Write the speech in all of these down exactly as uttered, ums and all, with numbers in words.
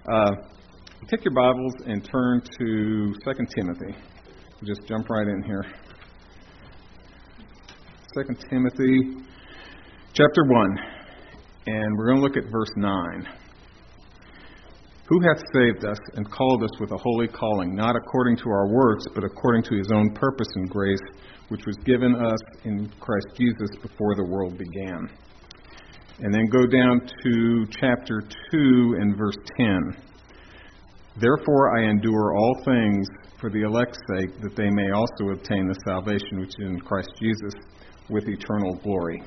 Uh, take your Bibles and turn to Second Timothy. We'll just jump right in here. Second Timothy chapter one, and we're going to look at verse nine. Who hath saved us and called us with a holy calling, not according to our works, but according to his own purpose and grace, which was given us in Christ Jesus before the world began. And then go down to chapter two and verse ten. Therefore I endure all things for the elect's sake, that they may also obtain the salvation which is in Christ Jesus with eternal glory.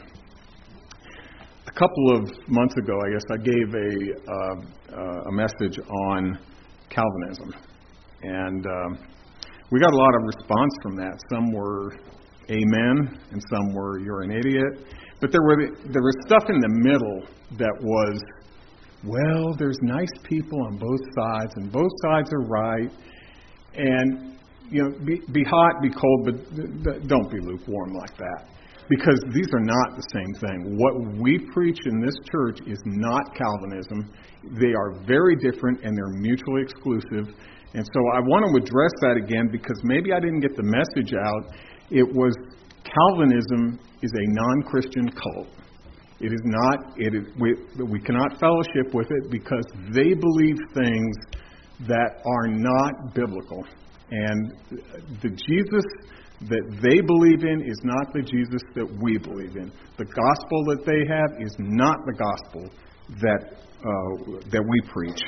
A couple of months ago, I guess, I gave a uh, a message on Calvinism. And um, we got a lot of response from that. Some were amen, and some were you're an idiot. But there were there was stuff in the middle that was, well, there's nice people on both sides, and both sides are right. And, you know, be, be hot, be cold, but don't be lukewarm like that. Because these are not the same thing. What we preach in this church is not Calvinism. They are very different, and they're mutually exclusive. And so I want to address that again, because maybe I didn't get the message out. It was Calvinism is a non-Christian cult. It is not. It is, we, we cannot fellowship with it because they believe things that are not biblical. And the Jesus that they believe in is not the Jesus that we believe in. The gospel that they have is not the gospel that uh, that we preach.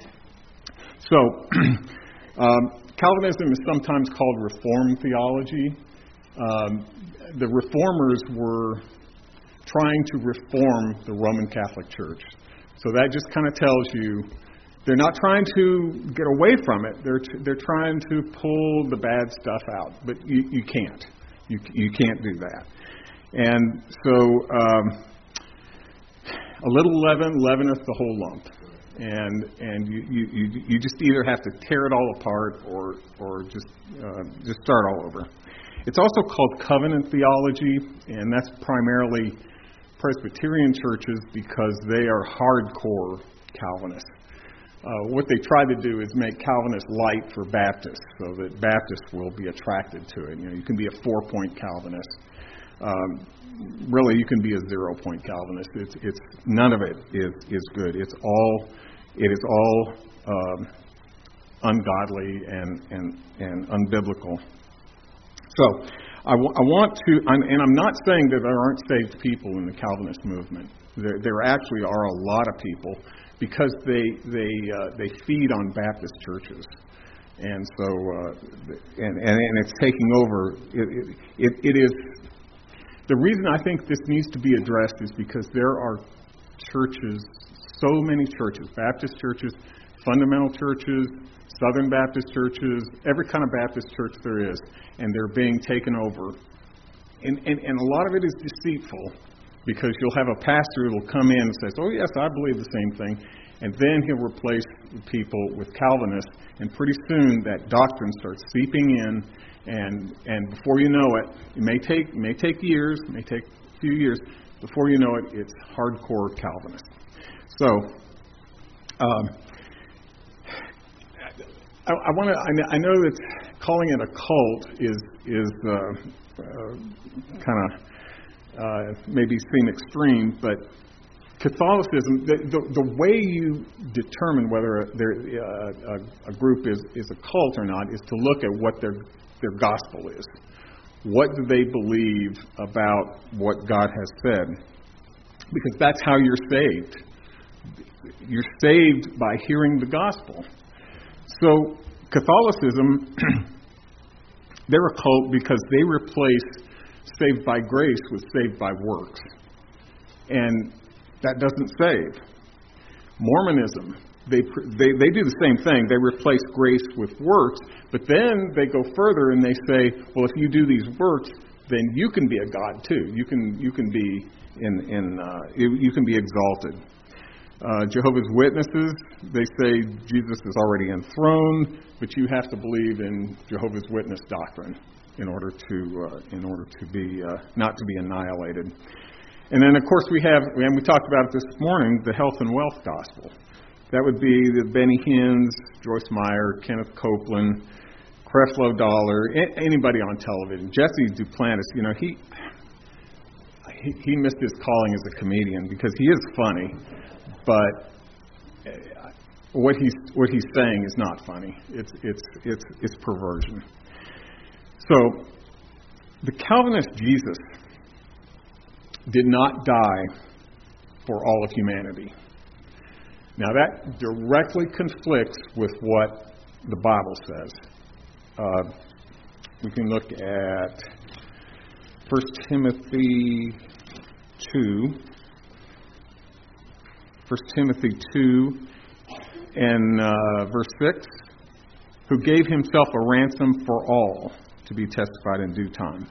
So, um, Calvinism is sometimes called Reformed theology. Um, the Reformers were trying to reform the Roman Catholic Church. So that just kind of tells you they're not trying to get away from it. They're t- they're trying to pull the bad stuff out, but you, you can't. You you can't do that. And so um, a little leaven leaveneth the whole lump, and and you, you, you, you just either have to tear it all apart or or just uh, just start all over. It's also called covenant theology, and that's primarily Presbyterian churches because they are hardcore Calvinists. Uh, what they try to do is make Calvinists light for Baptists, so that Baptists will be attracted to it. You know, you can be a four-point Calvinist. Um, really, you can be a zero-point Calvinist. It's it's none of it is is good. It's all it is all um, ungodly and and and unbiblical. So, I, w- I want to, I'm, and I'm not saying that there aren't saved people in the Calvinist movement. There, there actually are a lot of people because they they uh, they feed on Baptist churches, and so uh, and, and and it's taking over. It, it it is the reason I think this needs to be addressed is because there are churches, so many churches, Baptist churches, fundamental churches, Southern Baptist churches, every kind of Baptist church there is, and they're being taken over. And, and, and a lot of it is deceitful, because you'll have a pastor who will come in and says, oh, yes, I believe the same thing, and then he'll replace people with Calvinists, and pretty soon that doctrine starts seeping in, and and before you know it, it may take, it may take years, it may take a few years, before you know it, it's hardcore Calvinist. So, um, I, I want to. I know that calling it a cult is is uh, uh, kind of uh, maybe seem extreme, but Catholicism, the, the, the way you determine whether there, uh, a, a group is, is a cult or not is to look at what their their gospel is. What do they believe about what God has said? Because that's how you're saved. You're saved by hearing the gospel. So Catholicism, they're a cult because they replace saved by grace with saved by works. And that doesn't save. Mormonism, they, they they do the same thing. They replace grace with works, but then they go further and they say, well, if you do these works, then you can be a god too. You can you can be in in uh, you, you can be exalted. Uh, Jehovah's Witnesses, they say Jesus is already enthroned, but you have to believe in Jehovah's Witness doctrine in order to uh, in order to be uh, not to be annihilated. And then, of course, we have, and we talked about it this morning, the health and wealth gospel. That would be the Benny Hinn's, Joyce Meyer, Kenneth Copeland, Creflo Dollar, a- anybody on television. Jesse Duplantis, you know, he, he he missed his calling as a comedian because he is funny, but what he's what he's saying is not funny. It's it's it's it's perversion. So the Calvinist Jesus did not die for all of humanity. Now that directly conflicts with what the Bible says. Uh, we can look at First Timothy two. First Timothy two and uh, verse six. Who gave himself a ransom for all to be testified in due time.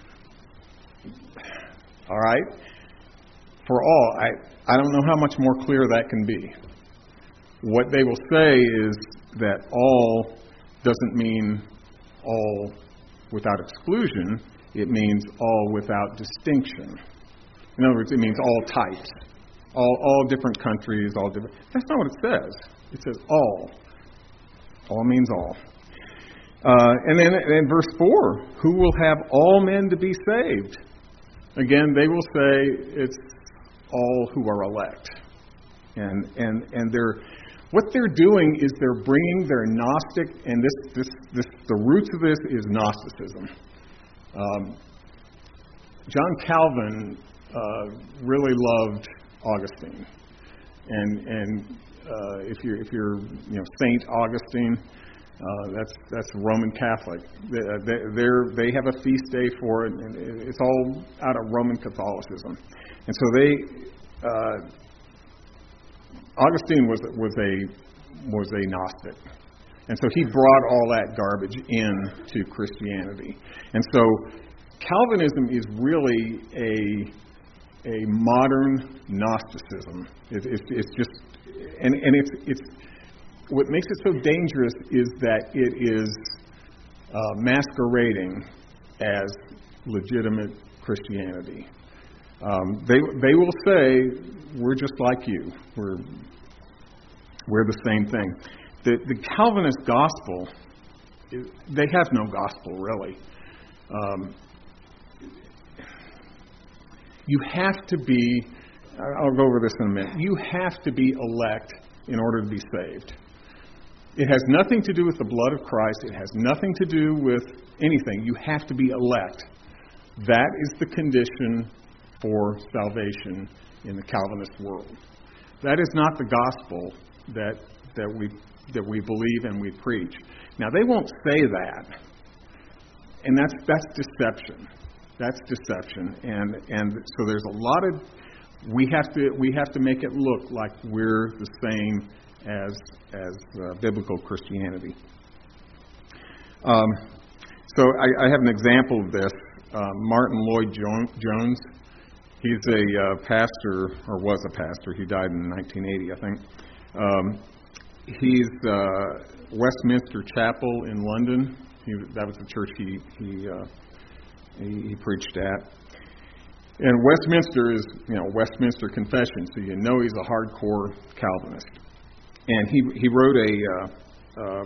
All right? For all. I, I don't know how much more clear that can be. What they will say is that all doesn't mean all without exclusion. It means all without distinction. In other words, it means all types. All, all different countries, all different... That's not what it says. It says all. All means all. Uh, and then in verse four, who will have all men to be saved? Again, they will say it's all who are elect. And and and they're what they're doing is they're bringing their Gnostic, and this this this the roots of this is Gnosticism. Um, John Calvin uh, really loved Augustine, and and uh, if you're if you're you know Saint Augustine. Uh, that's that's Roman Catholic. They, they're, they have a feast day for it, and it's all out of Roman Catholicism. And so they, uh, Augustine was was a was a Gnostic, and so he brought all that garbage into Christianity. And so Calvinism is really a a modern Gnosticism. It, it, it's just and and it's it's. What makes it so dangerous is that it is uh, masquerading as legitimate Christianity. Um, they they will say we're just like you. We're we're the same thing. The the Calvinist gospel, they have no gospel really. Um, you have to be. I'll go over this in a minute. You have to be elect in order to be saved. It has nothing to do with the blood of Christ. It has nothing to do with anything. You have to be elect. That is the condition for salvation in the Calvinist world. That is not the gospel that that we that we believe and we preach. Now they won't say that, and that's that's deception. That's deception, and and so there's a lot of we have to we have to make it look like we're the same as as uh, biblical Christianity. Um, so I, I have an example of this. Uh, Martin Lloyd-Jones, he's a uh, pastor, or was a pastor. He died in nineteen eighty, I think. Um, he's uh, Westminster Chapel in London. He, that was the church he he, uh, he he preached at. And Westminster is, you know, Westminster Confession, so you know he's a hardcore Calvinist. And he he wrote a uh, uh,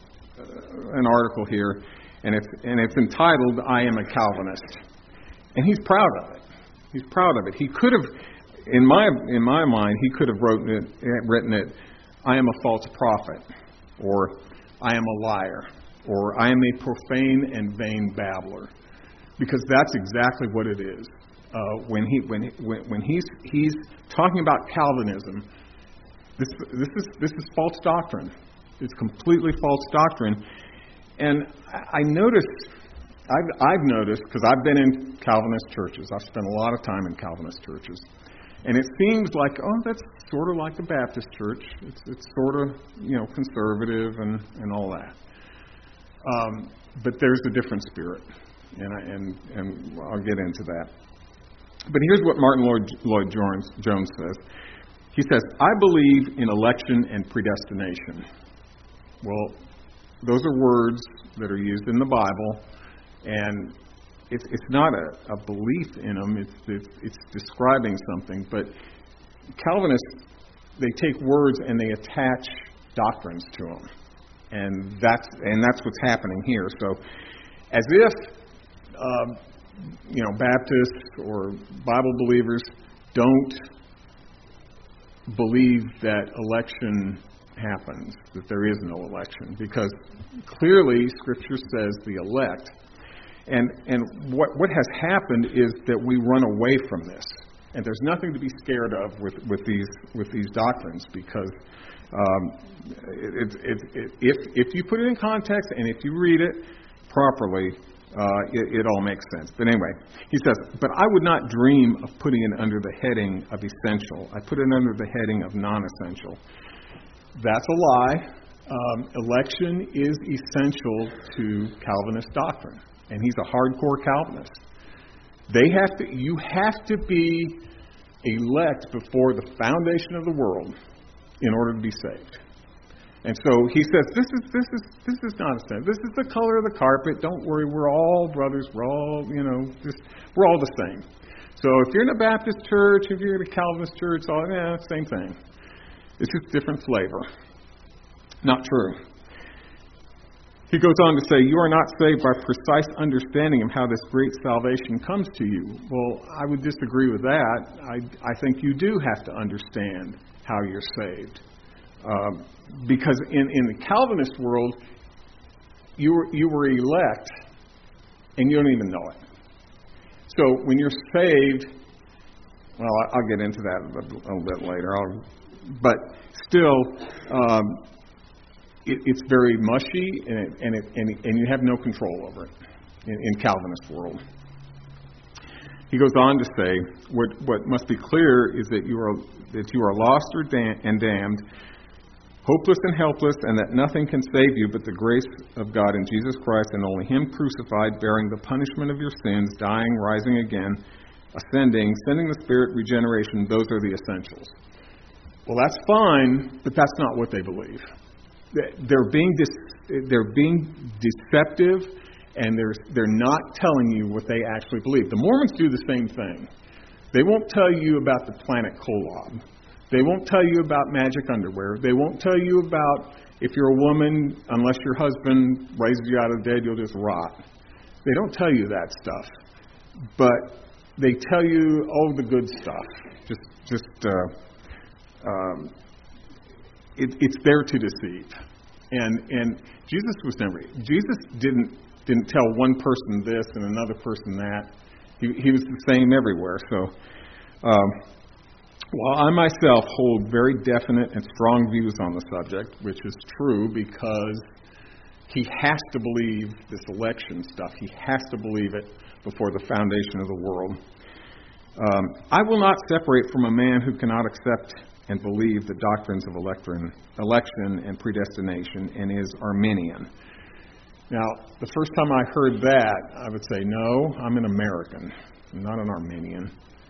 an article here, and it's and it's entitled "I Am a Calvinist," and he's proud of it. He's proud of it. He could have, in my in my mind, he could have written it, written it, "I am a false prophet," or "I am a liar," or "I am a profane and vain babbler," because that's exactly what it is. Uh, when he when when when he's he's talking about Calvinism. This this is this is false doctrine. It's completely false doctrine. And I noticed, I've, I've noticed, because I've been in Calvinist churches. I've spent a lot of time in Calvinist churches. And it seems like, oh, that's sort of like the Baptist church. It's it's sort of, you know, conservative and, and all that. Um, but there's a different spirit. And, I, and, and I'll get into that. But here's what Martin Lloyd, Lloyd Jones, Jones says. He says, I believe in election and predestination. Well, those are words that are used in the Bible, and it's it's not a, a belief in them. It's, it's it's describing something. But Calvinists they take words and they attach doctrines to them. And that's and that's what's happening here. So as if uh, you know, Baptists or Bible believers don't believe that election happens, that there is no election, because clearly Scripture says the elect. And and what what has happened is that we run away from this, and there's nothing to be scared of with, with these with these doctrines, because um, it, it, it, if if you put it in context and if you read it properly, uh, it, it all makes sense. But anyway, he says, "But I would not dream of putting it under the heading of essential. I put it under the heading of non-essential." That's a lie. Um, election is essential to Calvinist doctrine. And he's a hardcore Calvinist. They have to. You have to be elect before the foundation of the world in order to be saved. And so he says, "This is this is this is not a sin. This is the color of the carpet. Don't worry. We're all brothers. We're all you know. Just we're all the same. So if you're in a Baptist church, if you're in a Calvinist church, all yeah, same thing. It's just different flavor." Not true. He goes on to say, "You are not saved by precise understanding of how this great salvation comes to you." Well, I would disagree with that. I, I think you do have to understand how you're saved. Um, because in, in the Calvinist world, you were, you were elect, and you don't even know it. So when you're saved, well, I'll get into that a little, a little bit later. I'll, but still... Um, It, it's very mushy, and it, and, it, and, it, and you have no control over it in, in Calvinist world. He goes on to say, what, what must be clear is that you are that you are lost or dam- and damned, hopeless and helpless, and that nothing can save you but the grace of God in Jesus Christ, and only Him crucified, bearing the punishment of your sins, dying, rising again, ascending, sending the Spirit, regeneration. Those are the essentials. Well, that's fine, but that's not what they believe. They're being de- they're being deceptive, and they're they're not telling you what they actually believe. The Mormons do the same thing. They won't tell you about the planet Kolob. They won't tell you about magic underwear. They won't tell you about if you're a woman, unless your husband raises you out of the dead, you'll just rot. They don't tell you that stuff, but they tell you oh the good stuff. Just just. Uh, um, It, it's there to deceive, and and Jesus was never. Jesus didn't didn't tell one person this and another person that. He he was the same everywhere. So, um, while I myself hold very definite and strong views on the subject, which is true because he has to believe this election stuff. He has to believe it before the foundation of the world. Um, I will not separate from a man who cannot accept and believe the doctrines of election and predestination and is Arminian. Now, the first time I heard that, I would say, no, I'm an American, I'm not an Armenian.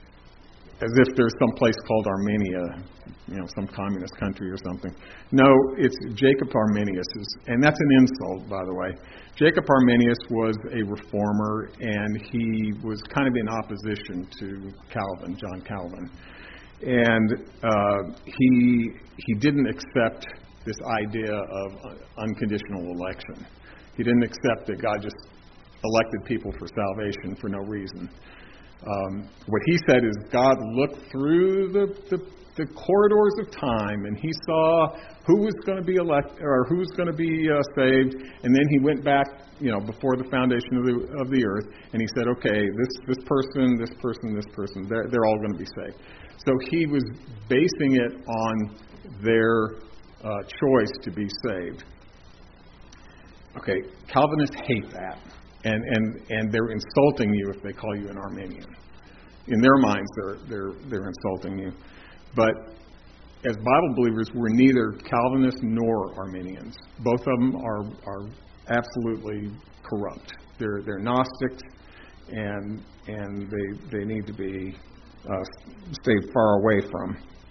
As if there's some place called Armenia, you know, some communist country or something. No, it's Jacob Arminius, and that's an insult, by the way. Jacob Arminius was a reformer, and he was kind of in opposition to Calvin, John Calvin. And uh, he he didn't accept this idea of unconditional election. He didn't accept that God just elected people for salvation for no reason. Um, what he said is God looked through the, the, the corridors of time, and he saw who was going to be elected or who was going to be uh, saved, and then he went back, you know, before the foundation of the of the earth, and he said, okay, this this person, this person, this person, they're they're all going to be saved. So he was basing it on their uh, choice to be saved. Okay, Calvinists hate that, and, and, and they're insulting you if they call you an Arminian. In their minds, they're they're they're insulting you. But as Bible believers, we're neither Calvinists nor Arminians. Both of them are are absolutely corrupt. They're they're Gnostics, and and they they need to be Uh, stay far away from.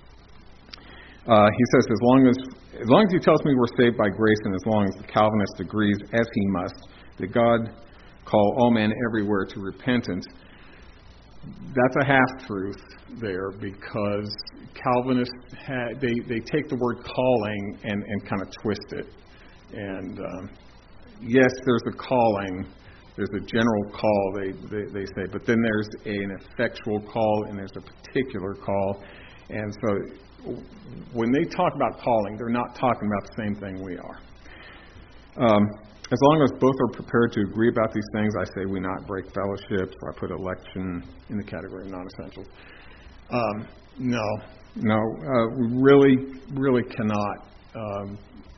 Uh, he says, as long as as long as he tells me we're saved by grace, and as long as the Calvinist agrees, as he must, that God call all men everywhere to repentance, that's a half-truth there, because Calvinists, had, they, they take the word calling and, and kind of twist it. And um, yes, there's a calling, there's a general call, they, they, they say, but then there's a, an effectual call and there's a particular call. And so when they talk about calling, they're not talking about the same thing we are. Um, as long as both are prepared to agree about these things, I say we not break fellowship, so I put election in the category of non-essentials. Um, no, no, uh, we really, really cannot. Um,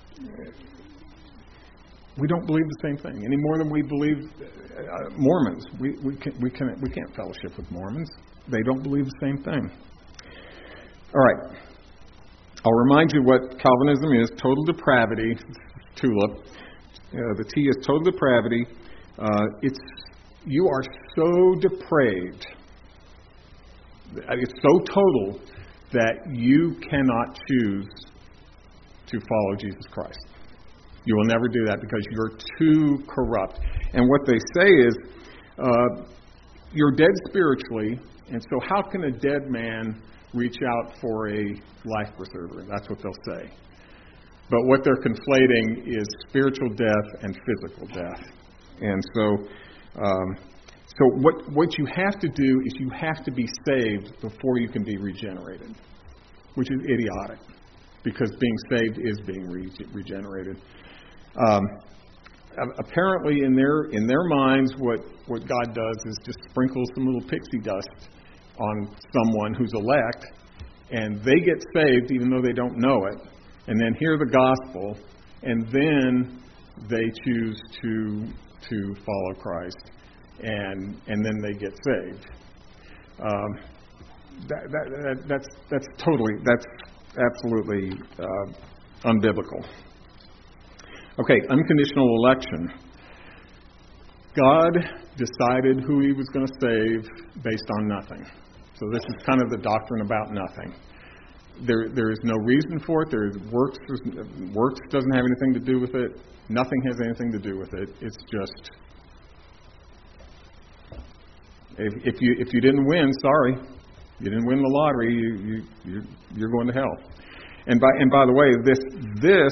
we don't believe the same thing any more than we believe uh, Mormons. We we can we can we can't fellowship with Mormons. They don't believe the same thing. All right, I'll remind you what Calvinism is: total depravity. Tulip. Uh, the T is total depravity. Uh, it's you are so depraved. It's so total that you cannot choose to follow Jesus Christ. You will never do that because you're too corrupt. And what they say is, uh, you're dead spiritually, and so how can a dead man reach out for a life preserver? That's what they'll say. But what they're conflating is spiritual death and physical death. And so um, so what, what you have to do is you have to be saved before you can be regenerated, which is idiotic, because being saved is being re- regenerated. Um, apparently in their in their minds, what, what God does is just sprinkle some little pixie dust on someone who's elect, and they get saved even though they don't know it, and then hear the gospel, and then they choose to to follow Christ, and and then they get saved. Um, that, that, that, that's that's totally that's absolutely uh, unbiblical. Okay, unconditional election. God decided who He was going to save based on nothing. So this is kind of the doctrine about nothing. There, there is no reason for it. There is works. Works doesn't have anything to do with it. Nothing has anything to do with it. It's just if, if you if you didn't win, sorry, you didn't win the lottery. You you you're, you're going to hell. And by and by the way, this this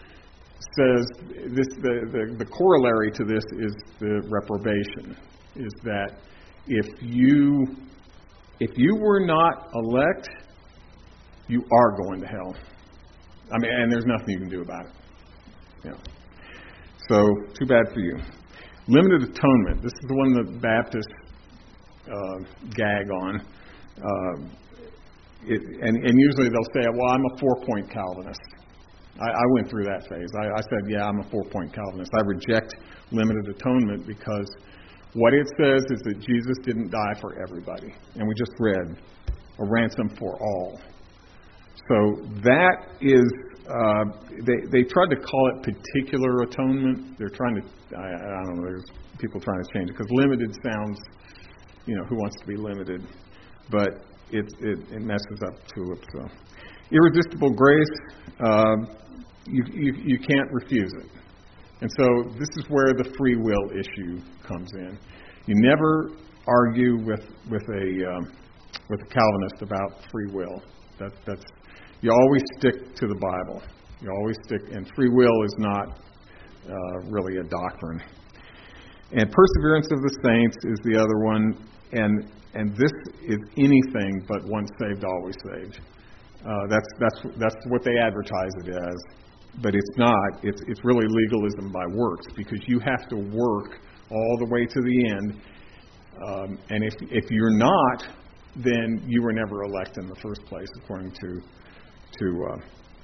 says this the, the the corollary to this is the reprobation. Is that if you if you were not elect, you are going to hell. I mean, and there's nothing you can do about it. Yeah. So, too bad for you. Limited atonement. This is the one that Baptists uh, gag on. Uh, it, and, and usually they'll say, well, I'm a four-point Calvinist. I, I went through that phase. I, I said, yeah, I'm a four-point Calvinist. I reject limited atonement because what it says is that Jesus didn't die for everybody. And we just read, a ransom for all. So that is, uh, they they tried to call it particular atonement. They're trying to, I, I don't know, there's people trying to change it, because limited sounds, you know, who wants to be limited? But it it, it messes up Tulip. So irresistible grace, uh, you, you you can't refuse it. And so this is where the free will issue comes in. You never argue with with a um, with a Calvinist about free will. That that's You always stick to the Bible. You always stick, and free will is not uh, really a doctrine. And perseverance of the saints is the other one, and and this is anything but once saved, always saved. Uh, that's that's that's what they advertise it as, but it's not. It's it's really legalism by works, because you have to work all the way to the end, um, and if if you're not, then you were never elect in the first place, according to to uh,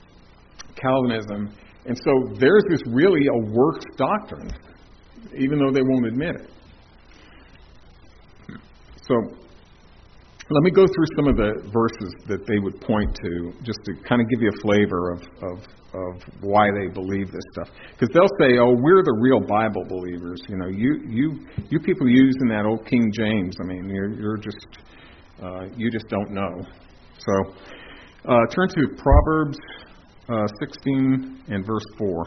Calvinism. And so there's this really a works doctrine, even though they won't admit it. So let me go through some of the verses that they would point to, just to kind of give you a flavor of, of, of why they believe this stuff. Because they'll say, oh, we're the real Bible believers. You know, you you you people using that old King James, I mean, you're, you're just, uh, you just don't know. So Uh, turn to Proverbs uh, sixteen and verse four.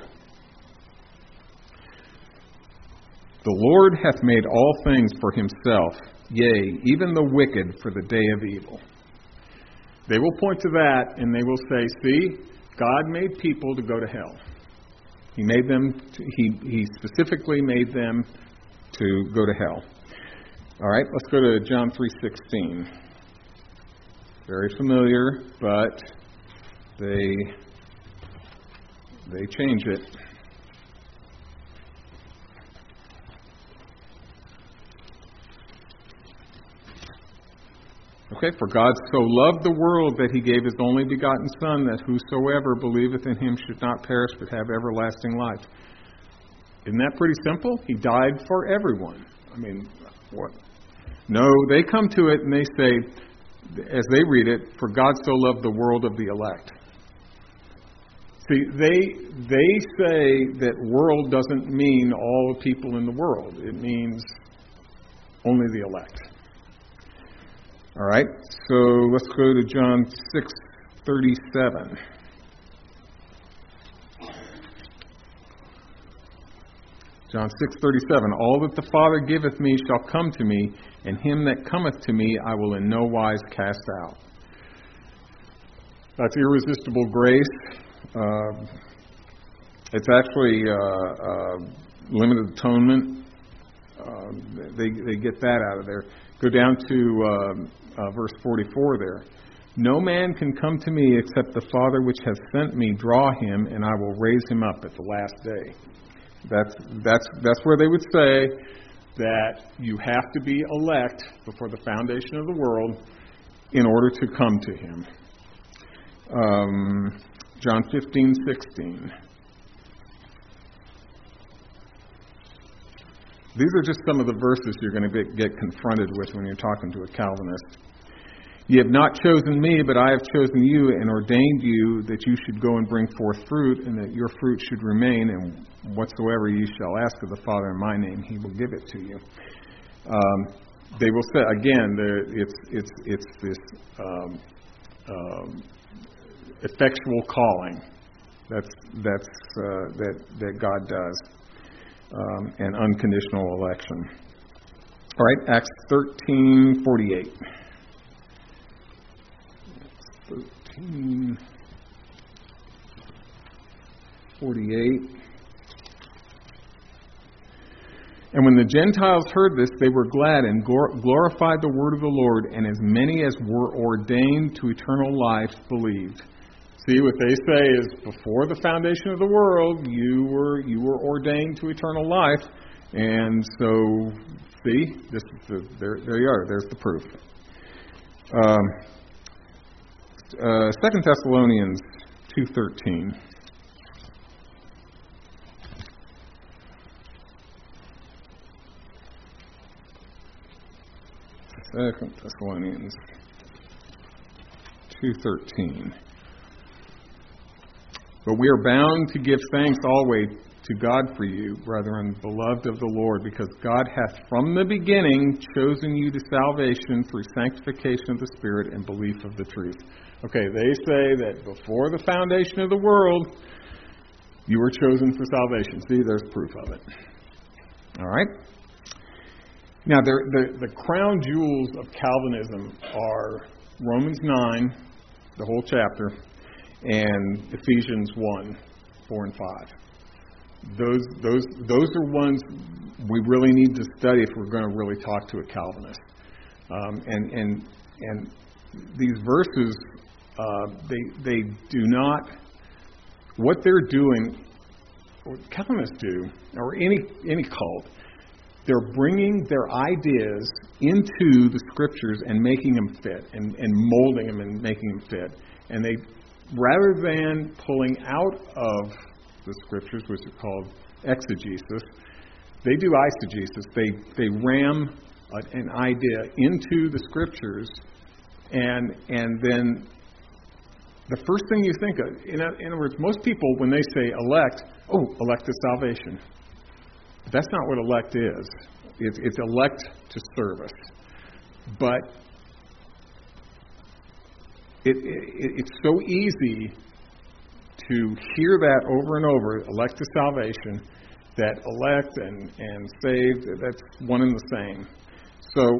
The Lord hath made all things for Himself, yea, even the wicked for the day of evil. They will point to that and they will say, see, God made people to go to hell. He made them, to, he, he specifically made them to go to hell. All right, let's go to John three sixteen. Very familiar, but they they change it. Okay, for God so loved the world that he gave his only begotten Son, that whosoever believeth in him should not perish but have everlasting life. Isn't that pretty simple? He died for everyone. I mean, what? No, they come to it and they say, as they read it, for God so loved the world of the elect. See, they they say that world doesn't mean all the people in the world. It means only the elect. All right, so let's go to John six thirty-seven. John six thirty-seven. All that the Father giveth me shall come to me, and him that cometh to me I will in no wise cast out. That's irresistible grace. Uh, it's actually uh, uh, limited atonement. Uh, they they get that out of there. Go down to uh, uh, verse forty-four there. No man can come to me except the Father which hath sent me draw him, and I will raise him up at the last day. That's that's that's where they would say that you have to be elect before the foundation of the world in order to come to him. Um, John fifteen sixteen. These are just some of the verses you're going to get, get confronted with when you're talking to a Calvinist. Ye have not chosen me, but I have chosen you and ordained you that you should go and bring forth fruit, and that your fruit should remain, and whatsoever ye shall ask of the Father in my name, he will give it to you. Um, they will say, again, it's it's it's this um, um, effectual calling that's that's uh, that that God does. Um, and unconditional election. All right, Acts thirteen forty-eight. thirteen forty-eight. And when the Gentiles heard this, they were glad and glorified the word of the Lord, and as many as were ordained to eternal life believed. See, what they say is, before the foundation of the world, you were you were ordained to eternal life, and so, see, this is the, there, there you are. There's the proof. Um, uh, Second Thessalonians two thirteen. Second Thessalonians two thirteen. But we are bound to give thanks always to God for you, brethren, beloved of the Lord, because God hath from the beginning chosen you to salvation through sanctification of the Spirit and belief of the truth. Okay, they say that before the foundation of the world, you were chosen for salvation. See, there's proof of it. All right? Now, the, the crown jewels of Calvinism are Romans nine, the whole chapter, and Ephesians one, four and five. Those those those are ones we really need to study if we're going to really talk to a Calvinist. Um, and and and these verses, uh, they they do not. What they're doing, what Calvinists do, or any any cult, they're bringing their ideas into the Scriptures and making them fit, and, and molding them and making them fit. And they, rather than pulling out of the Scriptures, which is called exegesis, they do eisegesis. They they ram a, an idea into the Scriptures, and and then the first thing you think of, in, in other words, most people, when they say elect, oh, elect to salvation. But that's not what elect is. It's, it's elect to service. But it, it, it's so easy to hear that over and over, elect to salvation, that elect and, and saved, that's one and the same. So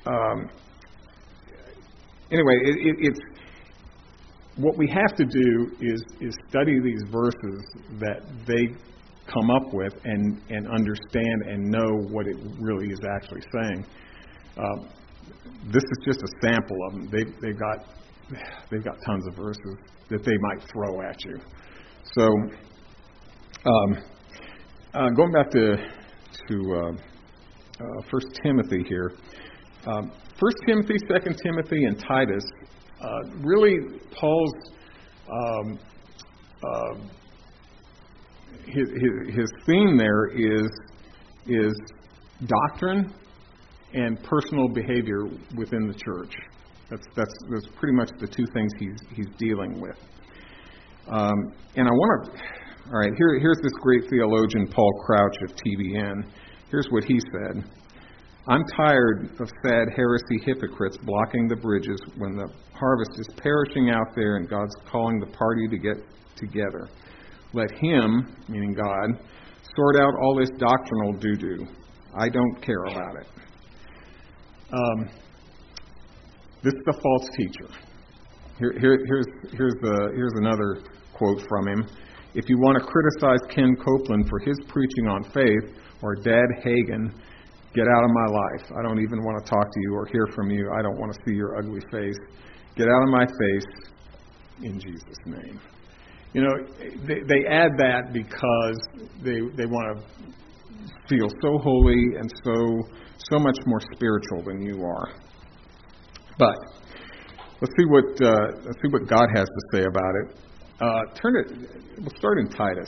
um, anyway, it, it, it's what we have to do is is study these verses that they come up with and, and understand and know what it really is actually saying. Uh, this is just a sample of them. They they've got they've got tons of verses that they might throw at you. So, um, uh, going back to to uh, uh, First Timothy here, um, First Timothy, Second Timothy, and Titus. Uh, really, Paul's um, uh, his, his his theme there is is doctrine and personal behavior within the church. That's that's that's pretty much the two things he's he's dealing with. Um, and I want to. All right, here here's this great theologian Paul Crouch of T B N. Here's what he said. I'm tired of sad heresy hypocrites blocking the bridges when the harvest is perishing out there and God's calling the party to get together. Let Him, meaning God, sort out all this doctrinal doo-doo. I don't care about it. Um, this is the false teacher. Here, here, here's, here's, the, here's another quote from him. If you want to criticize Ken Copeland for his preaching on faith, or Dad Hagen, get out of my life. I don't even want to talk to you or hear from you. I don't want to see your ugly face. Get out of my face in Jesus' name. You know, they, they add that because they they want to feel so holy and so so much more spiritual than you are. But let's see what uh, let's see what God has to say about it. Uh, turn it. We'll start in Titus.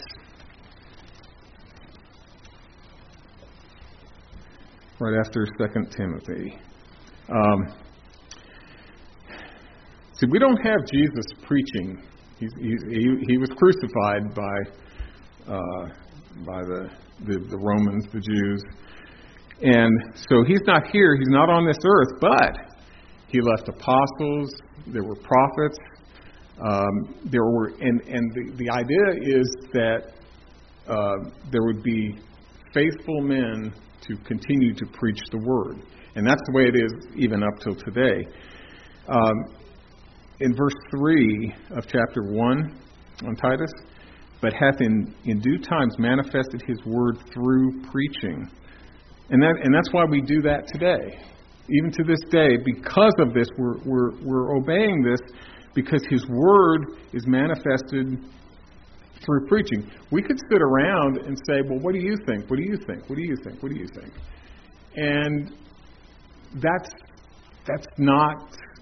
Right after Second Timothy. Um, see, we don't have Jesus preaching. He's, he, he, he was crucified by uh, by the, the the Romans, the Jews, and so he's not here. He's not on this earth, but he left apostles. There were prophets. Um, there were, and and the, the idea is that uh, there would be faithful men to continue to preach the word. And that's the way it is even up till today. Um, in verse three of chapter one on Titus, but hath in, in due times manifested his word through preaching. And that and that's why we do that today. Even to this day, because of this, we're we're we're obeying this because his word is manifested through preaching. We could sit around and say, well, what do you think? What do you think? What do you think? What do you think? And that's that's not...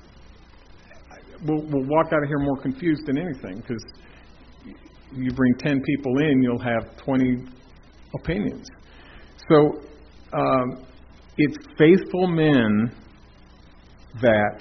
We'll, we'll walk out of here more confused than anything, because you bring ten people in, you'll have twenty opinions. So um, it's faithful men that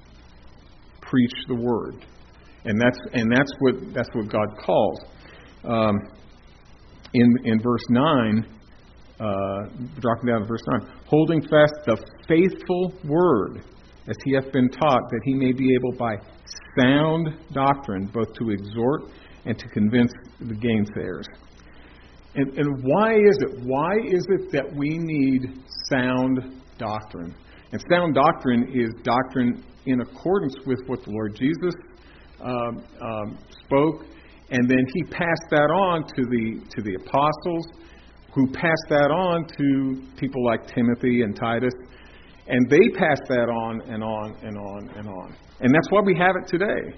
preach the word. And that's and that's what that's what God calls. Um, in in verse nine, uh, dropping down to verse nine, holding fast the faithful word, as he hath been taught, that he may be able by sound doctrine both to exhort and to convince the gainsayers. And, and why is it? Why is it that we need sound doctrine? And sound doctrine is doctrine in accordance with what the Lord Jesus um, um, spoke. And then he passed that on to the to the apostles, who passed that on to people like Timothy and Titus, and they passed that on and on and on and on. And that's why we have it today.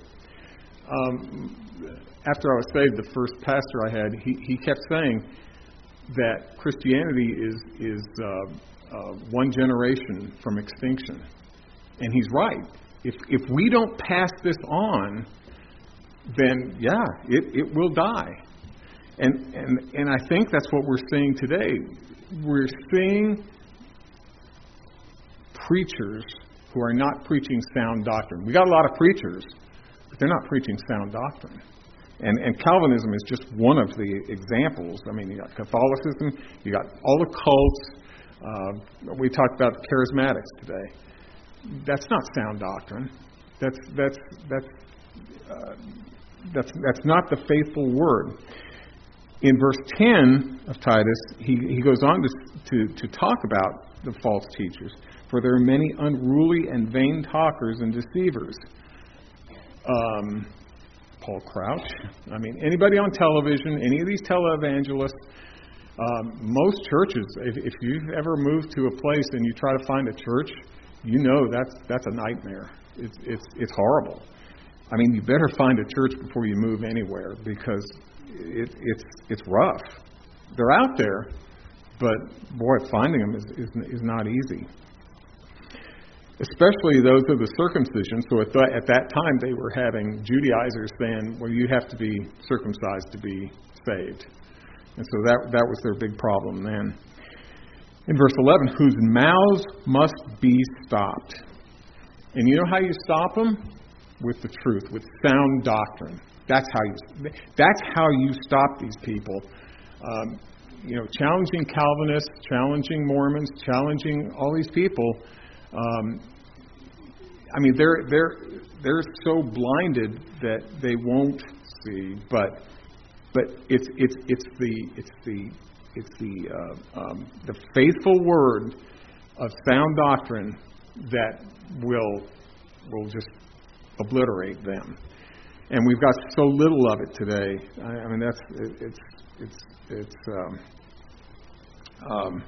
Um, after I was saved, the first pastor I had, he, he kept saying that Christianity is is uh, uh, one generation from extinction, and he's right. If if we don't pass this on, then yeah, it, it will die. And, and and I think that's what we're seeing today. We're seeing preachers who are not preaching sound doctrine. We got a lot of preachers, but they're not preaching sound doctrine. And and Calvinism is just one of the examples. I mean, you got Catholicism, you got all the cults. Uh, we talked about charismatics today. That's not sound doctrine. That's that's that's. Uh, That's that's not the faithful word. In verse ten of Titus, he, he goes on to, to to talk about the false teachers. for there are many unruly and vain talkers and deceivers. Um, Paul Crouch. I mean, anybody on television, any of these televangelists, um, most churches, if, if you've ever moved to a place and you try to find a church, you know that's that's a nightmare. It's it's it's horrible. I mean, you better find a church before you move anywhere because it, it's it's rough. They're out there, but boy, finding them is is, is not easy. Especially those of the circumcision. So at, th- at that time, they were having Judaizers saying, well, you have to be circumcised to be saved. And so that that was their big problem then. In verse eleven, whose mouths must be stopped. And you know how you stop them? With the truth, with sound doctrine. That's how you, that's how you stop these people. Um, you know, challenging Calvinists, challenging Mormons, challenging all these people. Um, I mean, they're they're they're so blinded that they won't see. But but it's it's it's the it's the it's the uh, um, the faithful word of sound doctrine that will will just obliterate them. And we've got so little of it today. I, I mean, that's it, it's it's it's. Um, um,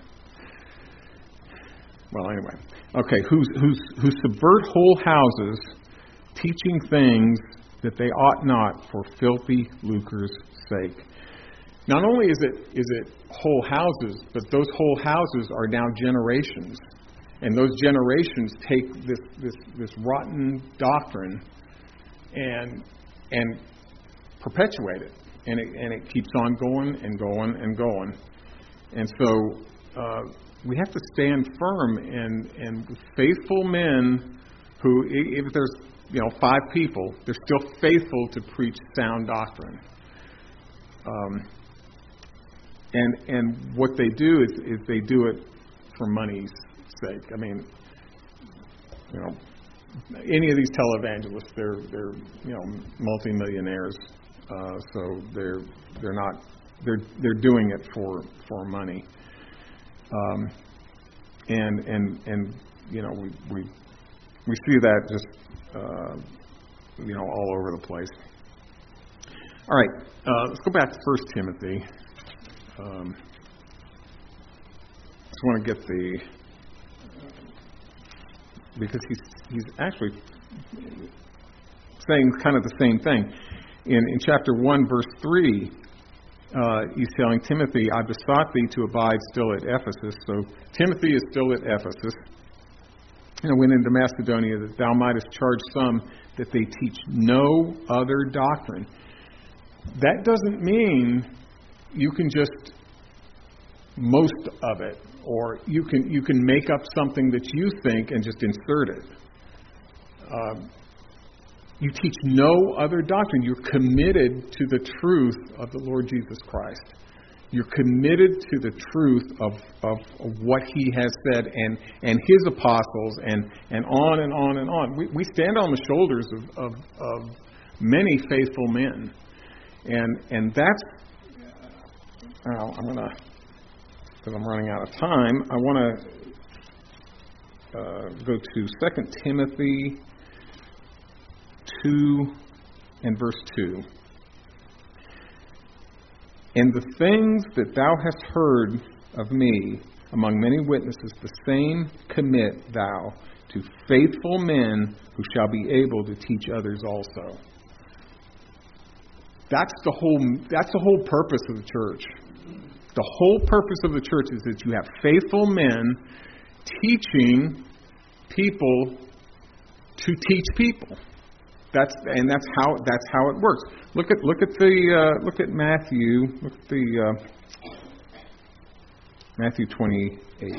well, anyway, okay. Who's who's who subvert whole houses, teaching things that they ought not for filthy lucre's sake. Not only is it is it whole houses, but those whole houses are now generations, and those generations take this this this rotten doctrine and and perpetuate it, and it and it keeps on going and going and going, and so uh, we have to stand firm and and with faithful men who, if there's you know five people, they're still faithful to preach sound doctrine. Um, and and what they do is, is they do it for money's sake. I mean, you know. Any of these televangelists, they're they're you know multimillionaires, uh, so they're they're not they're they're doing it for for money, um, and and and you know we we we see that just uh, you know all over the place. All right, uh, let's go back to First Timothy. Um, just want to get the. Because he's he's actually saying kind of the same thing. In in chapter one, verse three, uh, he's telling Timothy, I besought thee to abide still at Ephesus. So Timothy is still at Ephesus. And I went into Macedonia that thou mightest charge some that they teach no other doctrine. That doesn't mean you can just most of it, or you can you can make up something that you think and just insert it. Um, you teach no other doctrine. You're committed to the truth of the Lord Jesus Christ. You're committed to the truth of, of, of what He has said and, and His apostles and, and on and on and on. We, we stand on the shoulders of, of, of many faithful men. And and that's... Well, I'm going to... Because I'm running out of time, I want to uh, go to Second Timothy two and verse two. And the things that thou hast heard of me among many witnesses, the same commit thou to faithful men who shall be able to teach others also. That's the whole. That's the whole purpose of the church. The whole purpose of the church is that you have faithful men teaching people to teach people. That's and that's how that's how it works. Look at look at the uh, look at Matthew. Look at the uh, Matthew twenty-eight.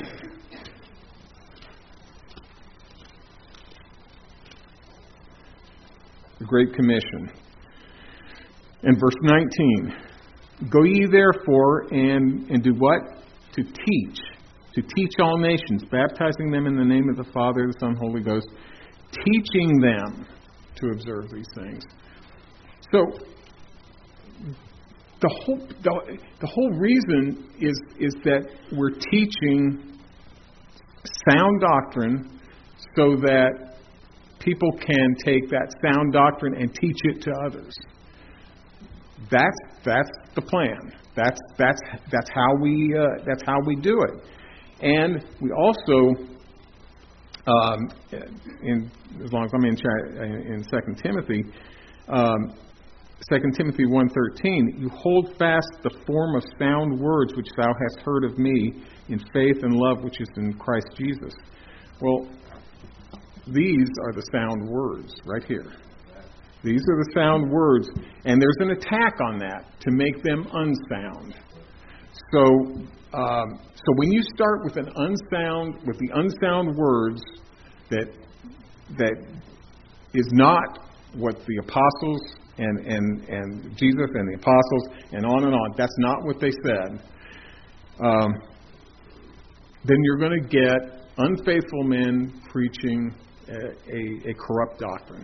The Great Commission. In verse nineteen. Go ye therefore and, and do what? To teach. To teach all nations, baptizing them in the name of the Father, the Son, Holy Ghost, teaching them to observe these things. So the whole the, the whole reason is is that we're teaching sound doctrine so that people can take that sound doctrine and teach it to others. That's that's the plan. That's that's that's how we uh, that's how we do it. And we also, um, in as long as I'm in in Second Timothy, um, Second Timothy one thirteen, you hold fast the form of sound words which thou hast heard of me in faith and love which is in Christ Jesus. Well, these are the sound words right here. These are the sound words, and there's an attack on that to make them unsound. So, um, so when you start with an unsound, with the unsound words that that is not what the apostles and and and Jesus and the apostles and on and on. That's not what they said. Um, then you're going to get unfaithful men preaching a, a, a corrupt doctrine.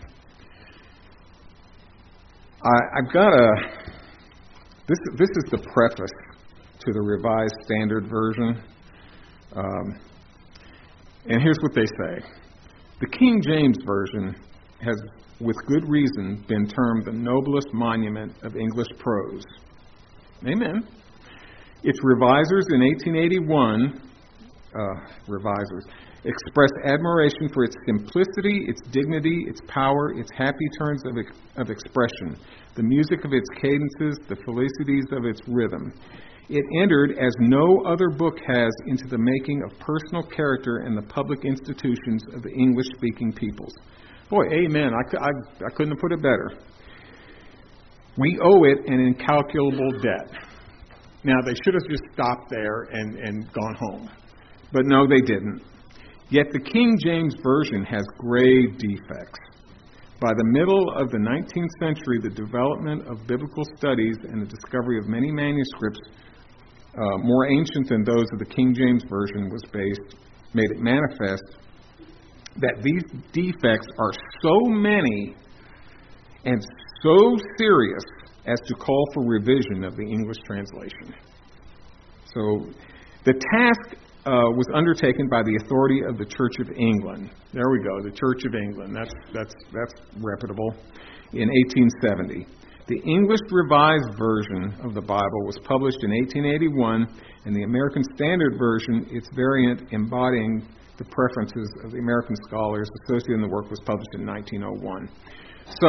I, I've got a. This this is the preface to the Revised Standard Version, um, and here's what they say: the King James Version has, with good reason, been termed the noblest monument of English prose. Amen. Its revisers in eighteen eighty-one, uh, revisers, expressed admiration for its simplicity, its dignity, its power, its happy turns of, of expression, the music of its cadences, the felicities of its rhythm. It entered, as no other book has, into the making of personal character in the public institutions of the English-speaking peoples. Boy, amen. I, I, I couldn't have put it better. We owe it an incalculable debt. Now, they should have just stopped there and, and gone home. But no, they didn't. Yet the King James Version has grave defects. By the middle of the nineteenth century, the development of biblical studies and the discovery of many manuscripts uh, more ancient than those of the King James Version was based, made it manifest that these defects are so many and so serious as to call for revision of the English translation. So the task Uh, was undertaken by the authority of the Church of England. There we go, the Church of England. That's that's that's reputable. In eighteen seventy, the English Revised Version of the Bible was published in eighteen eighty-one, and the American Standard Version, its variant embodying the preferences of the American scholars associated in the work, was published in nineteen oh one. So,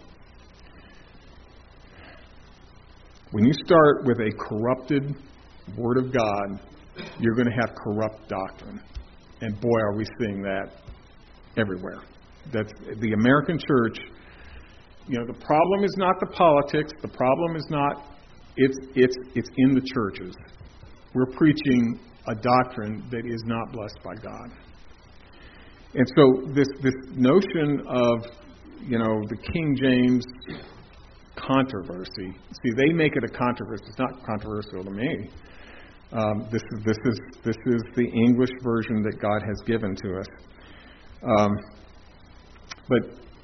when you start with a corrupted Word of God, you're going to have corrupt doctrine. And boy, are we seeing that everywhere. That's the American church. You know, the problem is not the politics. The problem is not, it's it's it's in the churches. We're preaching a doctrine that is not blessed by God. And so this this notion of, you know, the King James controversy, see, they make it a controversy. It's not controversial to me. Um, this is this is this is the English version that God has given to us. Um, but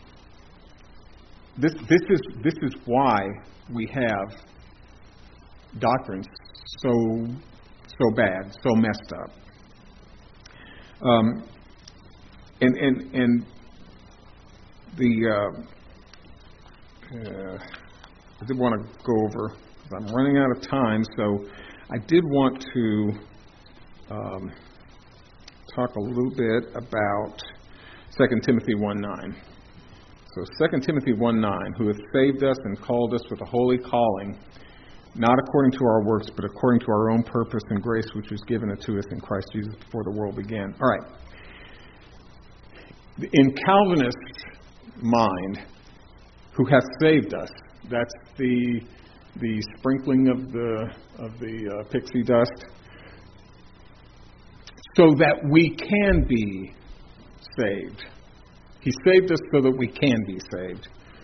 this this is this is why we have doctrines so so bad, so messed up. Um, and and and the uh, uh, I did want to go over, because I'm running out of time, so I did want to um, talk a little bit about Second Timothy one nine. So Second Timothy one nine, who hath saved us and called us with a holy calling, not according to our works, but according to our own purpose and grace, which was given to us in Christ Jesus before the world began. All right. In Calvinist mind, who hath saved us, that's the the sprinkling of the of the uh, pixie dust, so that we can be saved. He saved us so that we can be saved.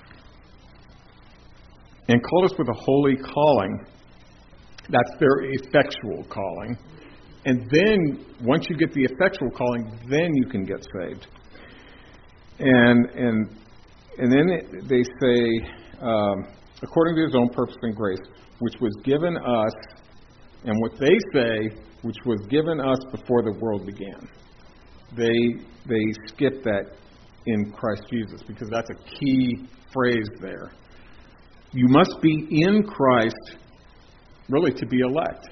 And called us with a holy calling. That's their effectual calling. And then, once you get the effectual calling, then you can get saved. And and and then they say, Um, according to his own purpose and grace, which was given us, and what they say, which was given us before the world began. they they skip that in Christ Jesus, because that's a key phrase there. You must be in Christ, really, to be elect.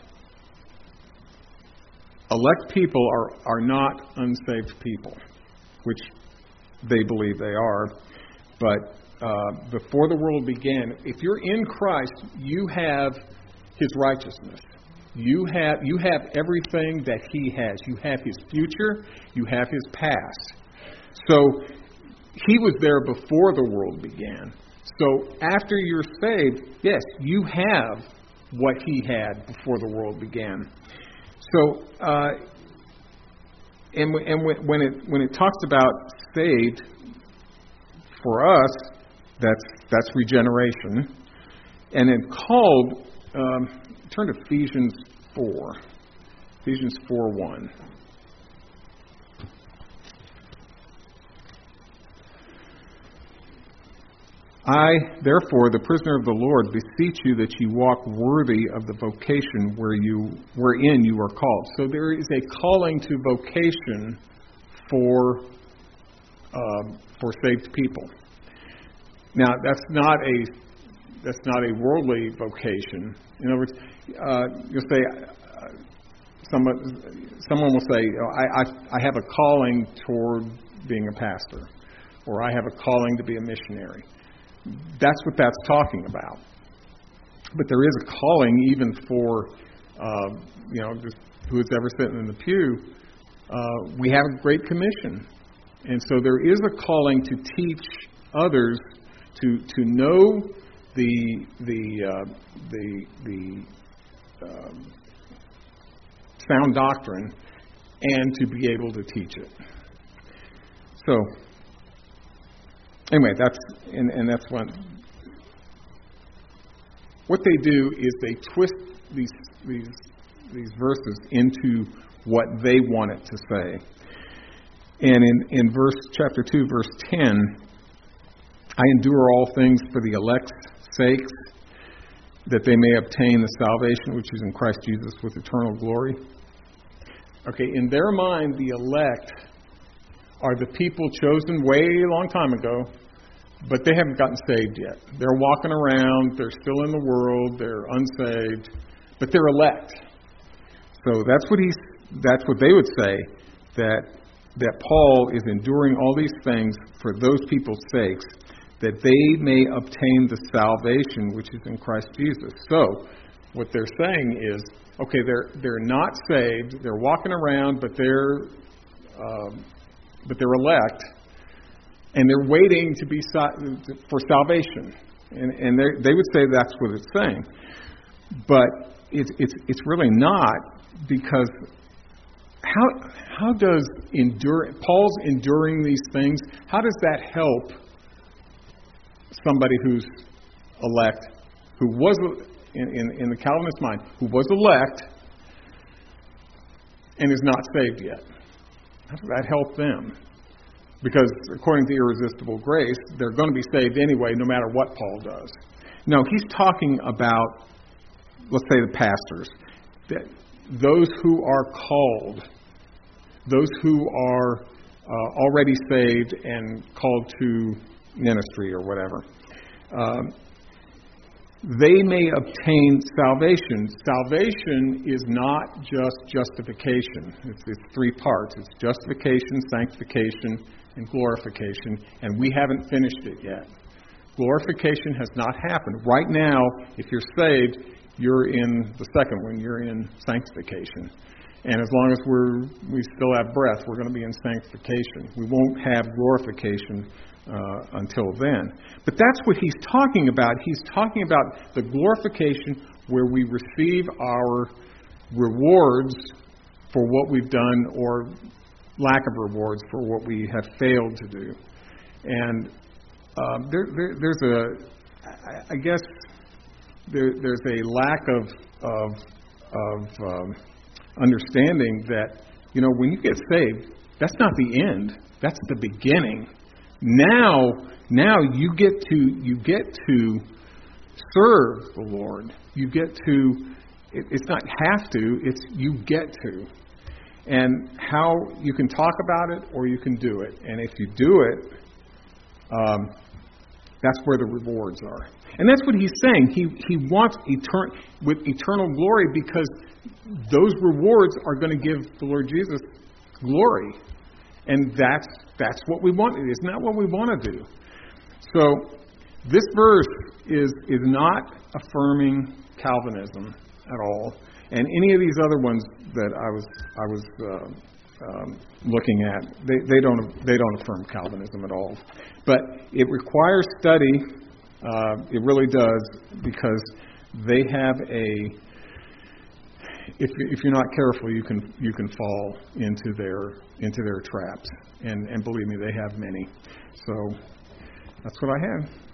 Elect people are, are not unsaved people, which they believe they are. But uh, before the world began, if you're in Christ, you have His righteousness. You have you have everything that He has. You have His future. You have His past. So He was there before the world began. So after you're saved, yes, you have what He had before the world began. So, uh, and and when it when it talks about saved, for us, that's that's regeneration, and then called. Um, turn to Ephesians four, Ephesians four one. I, therefore, the prisoner of the Lord, beseech you that you walk worthy of the vocation where you, wherein you are called. So there is a calling to vocation for uh, for saved people. Now, that's not a that's not a worldly vocation. In other words, uh, you'll say uh, someone someone will say, oh, I, I I have a calling toward being a pastor, or I have a calling to be a missionary. That's what that's talking about. But there is a calling even for, uh, you know, just who's ever sitting in the pew. Uh, we have a great commission. And so there is a calling to teach others to to know the the uh, the the um, sound doctrine and to be able to teach it. So. Anyway, that's and, and that's what what they do is they twist these these these verses into what they want it to say. And in, in verse chapter two, verse ten, I endure all things for the elect's sakes, that they may obtain the salvation which is in Christ Jesus with eternal glory. Okay, in their mind, the elect are the people chosen way long time ago, but they haven't gotten saved yet. They're walking around, they're still in the world, they're unsaved, but they're elect. So that's what he's that's what they would say, that that Paul is enduring all these things for those people's sakes, that they may obtain the salvation which is in Christ Jesus. So what they're saying is, okay, they're they're not saved, they're walking around, but they're um, but they're elect, and they're waiting to be for salvation, and, and they would say that's what it's saying, but it's it's it's really not, because how how does endure Paul's enduring these things? How does that help somebody who's elect, who was in, in, in the Calvinist mind, who was elect and is not saved yet? How does that help them? Because according to irresistible grace, they're going to be saved anyway, no matter what Paul does. No, he's talking about, let's say, the pastors, that those who are called, those who are uh, already saved and called to ministry or whatever. Um, they may obtain salvation. Salvation is not just justification. It's, it's three parts. It's justification, sanctification, and glorification, and we haven't finished it yet. Glorification has not happened. Right now, if you're saved, you're in the second one. You're in sanctification. And as long as we're we still have breath, we're going to be in sanctification. We won't have glorification uh, until then. But that's what he's talking about. He's talking about the glorification where we receive our rewards for what we've done, or lack of rewards for what we have failed to do. And um, there, there, there's a, I guess, there, there's a lack of of, of um, understanding that, you know, when you get saved, that's not the end. That's the beginning. Now, now you get to you get to serve the Lord. You get to. It, it's not have to. It's you get to. and how you can talk about it or you can do it. And if you do it, um, that's where the rewards are. And that's what he's saying. He he wants etern- with eternal glory, because those rewards are going to give the Lord Jesus glory. And that's that's what we want. It's not what we want to do. So this verse is is not affirming Calvinism at all. And any of these other ones that I was I was uh, um, looking at, they, they don't they don't affirm Calvinism at all. But it requires study. Uh, it really does, because they have a. If if you're not careful, you can you can fall into their into their traps, and and believe me, they have many. So that's what I have.